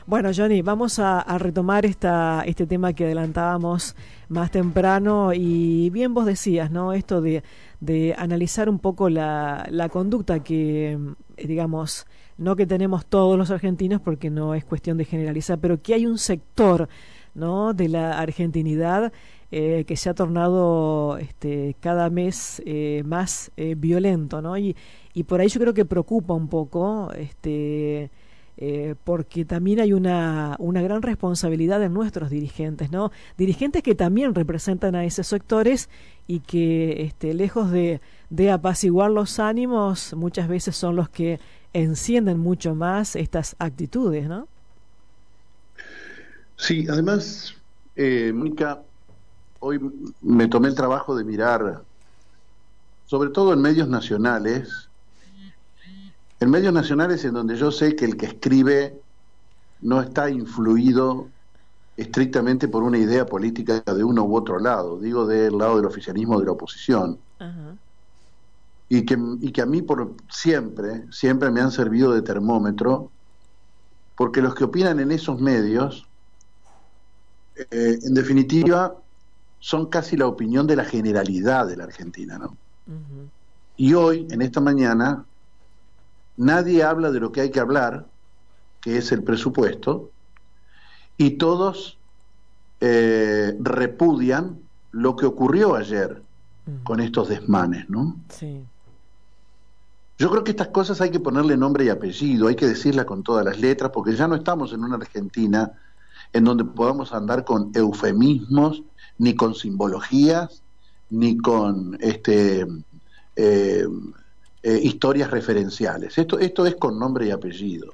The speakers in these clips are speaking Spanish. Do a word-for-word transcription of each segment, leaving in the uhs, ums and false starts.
Bueno, Johnny, vamos a, a retomar esta, este tema que adelantábamos más temprano y bien vos decías, ¿no? Esto de, de analizar un poco la, la conducta que, digamos, no que tenemos todos los argentinos porque no es cuestión de generalizar, pero que hay un sector, ¿no?, de la argentinidad eh, que se ha tornado este, cada mes eh, más eh, violento, ¿no? Y, y por ahí yo creo que preocupa un poco, este Eh, porque también hay una, una gran responsabilidad de nuestros dirigentes, ¿no? Dirigentes que también representan a esos sectores y que este, lejos de, de apaciguar los ánimos, muchas veces son los que encienden mucho más estas actitudes, ¿no? Sí, además, eh, Mónica, hoy me tomé el trabajo de mirar, sobre todo en medios nacionales, en medios nacionales en donde yo sé que el que escribe no está influido estrictamente por una idea política de uno u otro lado, digo del lado del oficialismo o de la oposición, Ajá. y que, y que a mí por siempre, siempre me han servido de termómetro, porque los que opinan en esos medios, eh, en definitiva, son casi la opinión de la generalidad de la Argentina, ¿no? Uh-huh. Y hoy, en esta mañana, nadie habla de lo que hay que hablar, que es el presupuesto, y todos eh, repudian lo que ocurrió ayer Uh-huh. con estos desmanes, ¿no? Sí. Yo creo que estas cosas hay que ponerle nombre y apellido, hay que decirlas con todas las letras, porque ya no estamos en una Argentina en donde podamos andar con eufemismos, ni con simbologías, ni con este eh, eh, historias referenciales. Esto, esto es con nombre y apellido.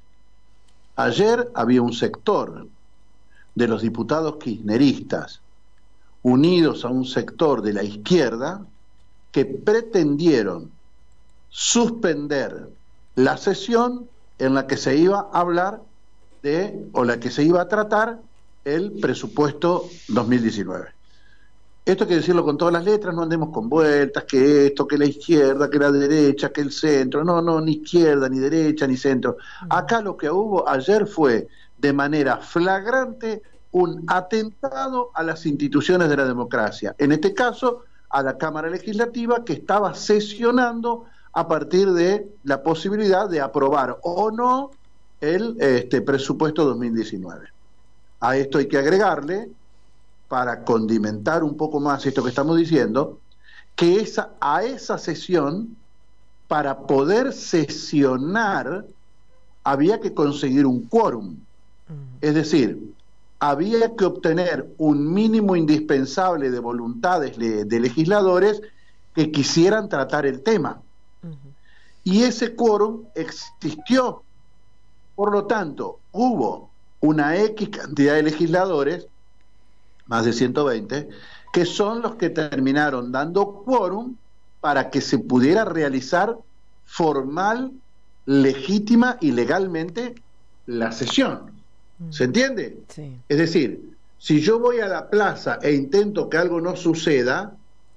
Ayer había un sector de los diputados kirchneristas unidos a un sector de la izquierda que pretendieron suspender la sesión en la que se iba a hablar de, o la que se iba a tratar el presupuesto dos mil diecinueve. Esto hay que decirlo con todas las letras, no andemos con vueltas, que esto, que la izquierda, que la derecha, que el centro, no, no, ni izquierda, ni derecha, ni centro. Acá lo que hubo ayer fue, de manera flagrante, un atentado a las instituciones de la democracia, en este caso a la Cámara Legislativa, que estaba sesionando a partir de la posibilidad de aprobar o no el este, presupuesto dos mil diecinueve. A esto hay que agregarle, para condimentar un poco más esto que estamos diciendo, que esa, a esa sesión, para poder sesionar, había que conseguir un quórum. Es decir, había que obtener un mínimo indispensable de voluntades de, de legisladores que quisieran tratar el tema. Uh-huh. Y ese quórum existió. Por lo tanto, hubo una X cantidad de legisladores, más de ciento veinte, que son los que terminaron dando quórum para que se pudiera realizar formal, legítima y legalmente la sesión. ¿Se entiende? Sí. Es decir, si yo voy a la plaza e intento que algo no suceda,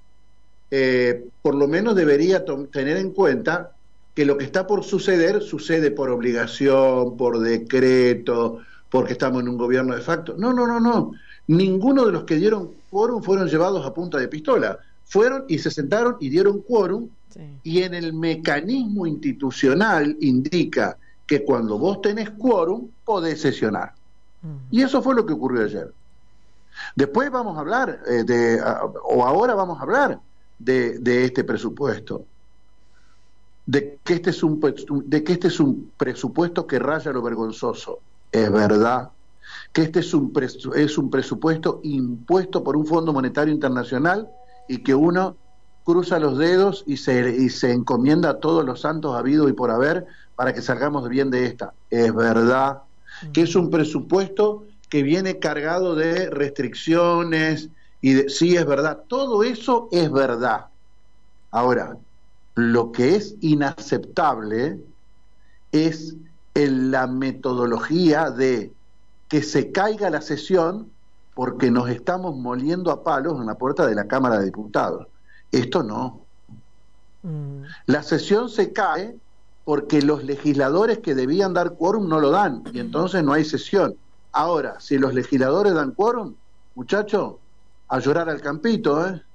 eh, por lo menos debería tener en cuenta que lo que está por suceder sucede por obligación, por decreto, porque estamos en un gobierno de facto. No, no, no, no. Ninguno de los que dieron quórum fueron llevados a punta de pistola. Fueron y se sentaron y dieron quórum, sí. Y en el mecanismo institucional indica que cuando vos tenés quórum, podés sesionar. Uh-huh. Y eso fue lo que ocurrió ayer. Después vamos a hablar, eh, de, a, o ahora vamos a hablar de, de este presupuesto, de que este, es un, de que este es un presupuesto que raya lo vergonzoso. Es verdad que este es un, presu, es un presupuesto impuesto por un Fondo Monetario Internacional y que uno cruza los dedos y se, y se encomienda a todos los santos habidos y por haber para que salgamos bien de esta. Es verdad que es un presupuesto que viene cargado de restricciones y de, sí, es verdad, todo eso es verdad. Ahora, lo que es inaceptable es en la metodología de que se caiga la sesión porque nos estamos moliendo a palos en la puerta de la Cámara de Diputados. Esto no. Mm. La sesión se cae porque los legisladores que debían dar quórum no lo dan, y entonces no hay sesión. Ahora, si los legisladores dan quórum, muchachos, a llorar al campito, ¿eh?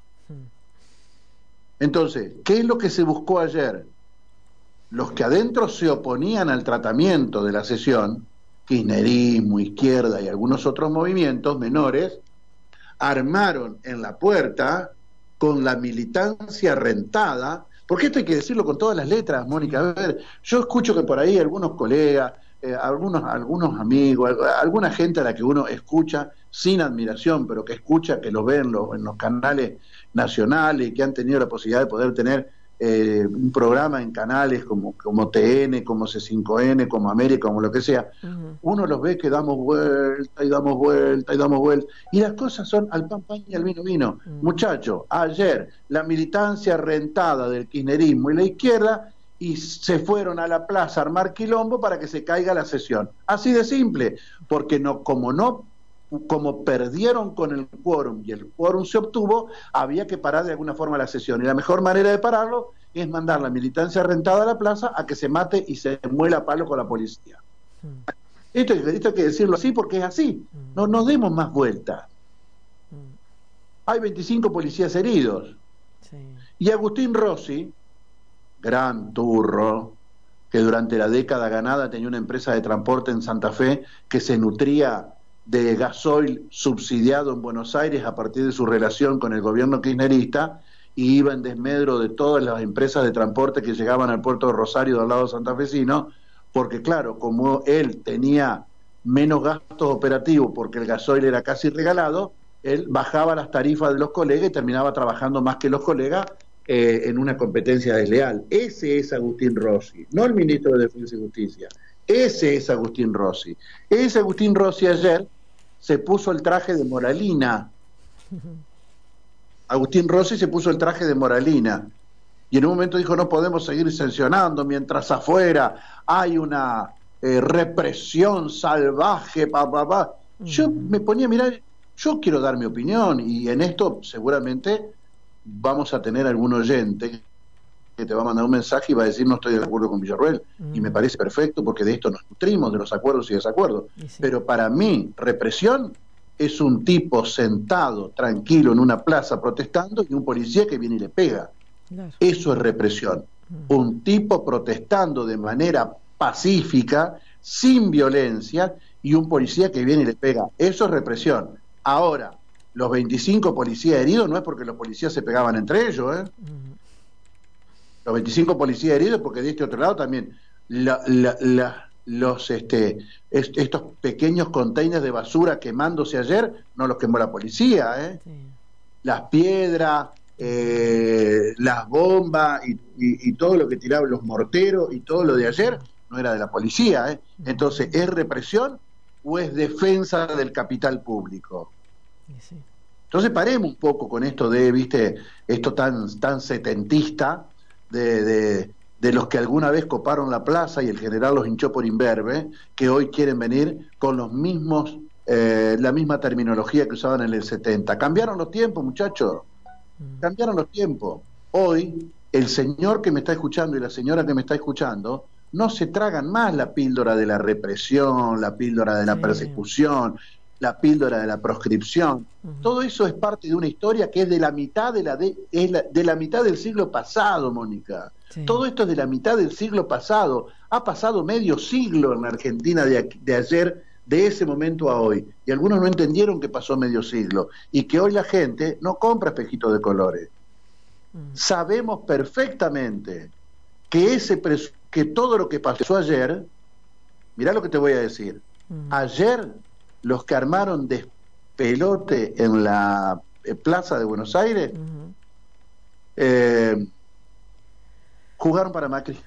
Entonces, ¿qué es lo que se buscó ayer? Los que adentro se oponían al tratamiento de la sesión, kirchnerismo, izquierda y algunos otros movimientos menores, armaron en la puerta con la militancia rentada, porque esto hay que decirlo con todas las letras, Mónica. A ver, yo escucho que por ahí algunos colegas, eh, algunos, algunos amigos, alguna gente a la que uno escucha sin admiración, pero que escucha, que lo ven en los, en los canales nacionales, que han tenido la posibilidad de poder tener eh, un programa en canales como, como T N, como C cinco N, como América, como lo que sea, uh-huh. Uno los ve que damos vuelta y damos vuelta y damos vuelta, y las cosas son al pan pan y al vino vino. Uh-huh. Muchachos, ayer la militancia rentada del kirchnerismo y la izquierda y se fueron a la plaza a armar quilombo para que se caiga la sesión. Así de simple, porque no, como no como perdieron con el quórum y el quórum se obtuvo, había que parar de alguna forma la sesión, y la mejor manera de pararlo es mandar la militancia rentada a la plaza a que se mate y se muela a palo con la policía. Mm. Esto, esto hay que decirlo así porque es así, mm. no nos demos más vueltas. Mm. Hay veinticinco policías heridos, sí. Y Agustín Rossi, gran turro, que durante la década ganada tenía una empresa de transporte en Santa Fe que se nutría de gasoil subsidiado en Buenos Aires a partir de su relación con el gobierno kirchnerista, y iba en desmedro de todas las empresas de transporte que llegaban al puerto de Rosario del lado santafesino, porque claro, como él tenía menos gastos operativos porque el gasoil era casi regalado, él bajaba las tarifas de los colegas y terminaba trabajando más que los colegas eh, en una competencia desleal. Ese es Agustín Rossi, no el ministro de Defensa y Justicia. Ese es Agustín Rossi. Ese Agustín Rossi ayer se puso el traje de Moralina. Agustín Rossi se puso el traje de Moralina. Y en un momento dijo, no podemos seguir sancionando mientras afuera hay una eh, represión salvaje, pa, pa, pa. Yo me ponía a mirar, yo quiero dar mi opinión, y en esto seguramente vamos a tener algún oyente que te va a mandar un mensaje y va a decir no estoy de acuerdo con Villarroel, mm. y me parece perfecto porque de esto nos nutrimos, de los acuerdos y desacuerdos, y sí. Pero para mí represión es un tipo sentado tranquilo en una plaza protestando y un policía que viene y le pega, claro. Eso es represión, mm. Un tipo protestando de manera pacífica, sin violencia, y un policía que viene y le pega, eso es represión. Ahora, los veinticinco policías heridos no es porque los policías se pegaban entre ellos, ¿eh? Mm. Los veinticinco policías heridos, porque de este otro lado también la, la, la, los este est, estos pequeños containers de basura quemándose ayer no los quemó la policía, ¿eh? Sí. Las piedras, eh, las bombas y, y, y todo lo que tiraban los morteros y todo lo de ayer no era de la policía, ¿eh? Entonces, ¿es represión o es defensa del capital público? Sí. Entonces paremos un poco con esto de, viste, esto tan, tan setentista, De, de, de los que alguna vez coparon la plaza y el general los hinchó por imberbe, que hoy quieren venir con los mismos eh, la misma terminología que usaban en el setenta. Cambiaron los tiempos, muchachos, cambiaron los tiempos. Hoy el señor que me está escuchando y la señora que me está escuchando no se tragan más la píldora de la represión, la píldora de la sí. persecución, la píldora de la proscripción. Uh-huh. Todo eso es parte de una historia que es de la mitad de la de, es la, de la mitad del siglo pasado, Mónica. Sí. Todo esto es de la mitad del siglo pasado. Ha pasado medio siglo en la Argentina de, de ayer, de ese momento a hoy. Y algunos no entendieron que pasó medio siglo y que hoy la gente no compra espejitos de colores. Uh-huh. Sabemos perfectamente que ese que todo lo que pasó ayer, mirá lo que te voy a decir. Uh-huh. Ayer los que armaron despelote en la plaza de Buenos Aires uh-huh. eh, jugaron para Macri.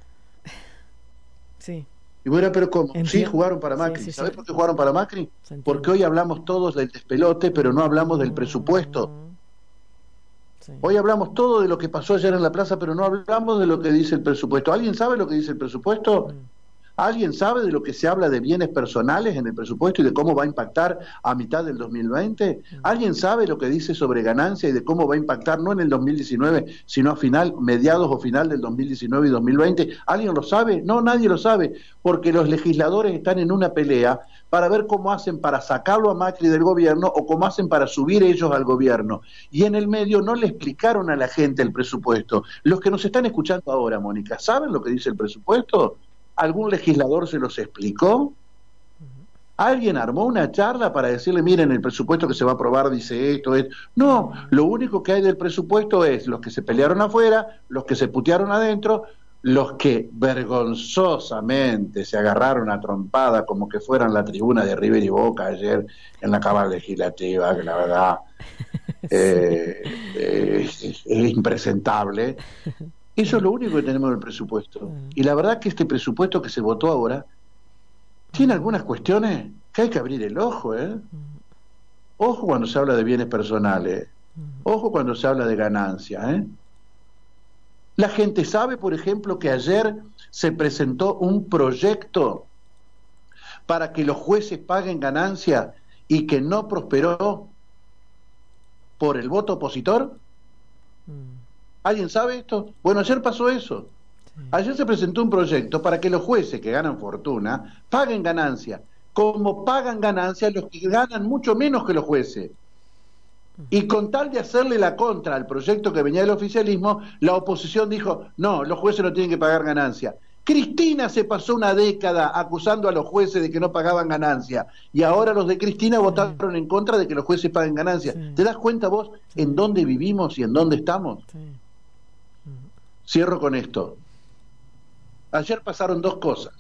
Sí. Y bueno, pero ¿cómo? Entiendo. Sí, jugaron para Macri. Sí, sí, ¿sabés sí. por qué jugaron para Macri? Porque hoy hablamos todos del despelote, pero no hablamos del uh-huh. presupuesto. Sí. Hoy hablamos todo de lo que pasó ayer en la plaza, pero no hablamos de lo que dice el presupuesto. ¿Alguien sabe lo que dice el presupuesto? Uh-huh. ¿Alguien sabe de lo que se habla de bienes personales en el presupuesto y de cómo va a impactar a mitad del dos mil veinte? ¿Alguien sabe lo que dice sobre ganancia y de cómo va a impactar no en el dos mil diecinueve, sino a final, mediados o final del dos mil diecinueve y dos mil veinte? ¿Alguien lo sabe? No, nadie lo sabe, porque los legisladores están en una pelea para ver cómo hacen para sacarlo a Macri del gobierno o cómo hacen para subir ellos al gobierno. Y en el medio no le explicaron a la gente el presupuesto. Los que nos están escuchando ahora, Mónica, ¿saben lo que dice el presupuesto? ¿Algún legislador se los explicó? ¿Alguien armó una charla para decirle, miren, el presupuesto que se va a aprobar dice esto, esto? No, lo único que hay del presupuesto es los que se pelearon afuera, los que se putearon adentro, los que vergonzosamente se agarraron a trompada como que fueran la tribuna de River y Boca ayer en la Cámara Legislativa, que la verdad eh, eh, es, es impresentable. Eso es lo único que tenemos en el presupuesto. Y la verdad que este presupuesto que se votó ahora tiene algunas cuestiones que hay que abrir el ojo, ¿eh? Ojo cuando se habla de bienes personales. Ojo cuando se habla de ganancias, ¿eh? La gente sabe, por ejemplo, que ayer se presentó un proyecto para que los jueces paguen ganancias y que no prosperó por el voto opositor. ¿Alguien sabe esto? Bueno, ayer pasó eso. Ayer se presentó un proyecto para que los jueces que ganan fortuna paguen ganancias, como pagan ganancias los que ganan mucho menos que los jueces. Y con tal de hacerle la contra al proyecto que venía del oficialismo, la oposición dijo, no, los jueces no tienen que pagar ganancias. Cristina se pasó una década acusando a los jueces de que no pagaban ganancias, y ahora los de Cristina votaron en contra de que los jueces paguen ganancias. Sí. ¿Te das cuenta vos en dónde vivimos y en dónde estamos? Sí. Cierro con esto. Ayer pasaron dos cosas.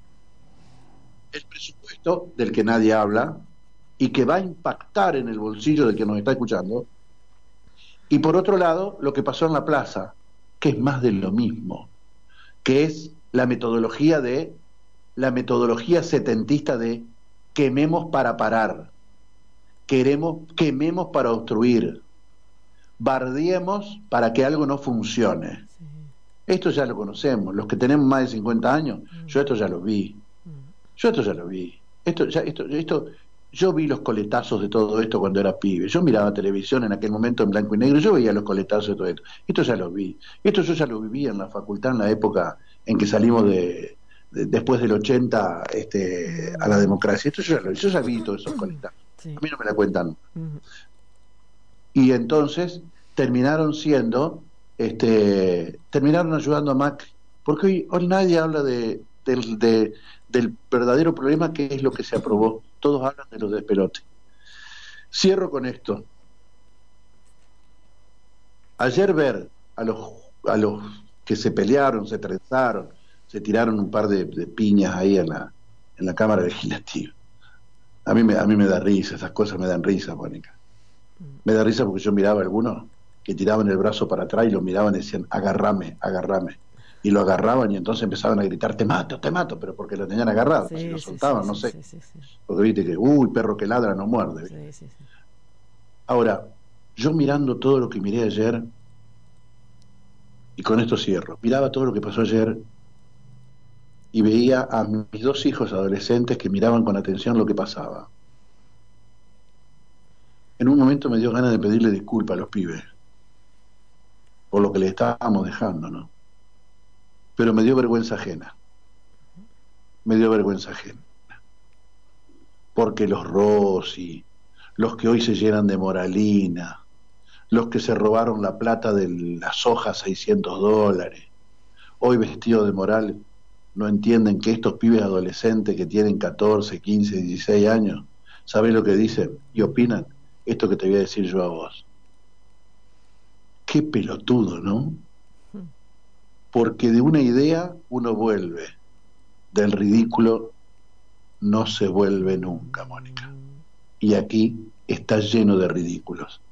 El presupuesto, del que nadie habla, y que va a impactar en el bolsillo del que nos está escuchando, y por otro lado, lo que pasó en la plaza, que es más de lo mismo, que es la metodología de la metodología setentista de quememos para parar, queremos quememos para obstruir, bardeemos para que algo no funcione. Sí. Esto ya lo conocemos, los que tenemos más de cincuenta años, mm. yo esto ya lo vi, mm. yo esto ya lo vi, esto ya esto esto yo vi los coletazos de todo esto cuando era pibe. Yo miraba televisión en aquel momento en blanco y negro, yo veía los coletazos de todo esto. Esto ya lo vi. Esto yo ya lo viví en la facultad en la época en que salimos de, de después del ochenta este, a la democracia. Esto yo ya lo vi. Yo ya vi todos esos coletazos. Sí. A mí no me la cuentan. Uh-huh. Y entonces terminaron siendo, este, terminaron ayudando a Macri. Porque hoy, hoy nadie habla de, del, de, del verdadero problema, que es lo que se aprobó. Todos hablan de los despelotes. Cierro con esto. Ayer ver a los a los que se pelearon, se trenzaron, se tiraron un par de, de piñas ahí en la en la Cámara Legislativa. A mí me a mí me da risa, esas cosas me dan risa, Mónica. Me da risa porque yo miraba a algunos que tiraban el brazo para atrás y lo miraban y decían, agarrame, agarrame. Y lo agarraban y entonces empezaban a gritar, te mato, te mato, pero porque lo tenían agarrado, sí, si lo soltaban, sí, no sí, sé. Sí, sí, sí. Porque viste que, uy, perro que ladra no muerde. Sí, sí, sí. Ahora, yo mirando todo lo que miré ayer, y con esto cierro, miraba todo lo que pasó ayer y veía a mis dos hijos adolescentes que miraban con atención lo que pasaba. En un momento me dio ganas de pedirle disculpas a los pibes por lo que les estábamos dejando, ¿no? Pero me dio vergüenza ajena. Me dio vergüenza ajena. Porque los Rossi, los que hoy se llenan de moralina, los que se robaron la plata de las hojas seiscientos dólares, hoy vestidos de moral, no entienden que estos pibes adolescentes que tienen catorce, quince, dieciséis años, ¿sabés lo que dicen? Y opinan esto que te voy a decir yo a vos. Qué pelotudo, ¿no? Porque de una idea uno vuelve, del ridículo no se vuelve nunca, Mónica. Y aquí está lleno de ridículos.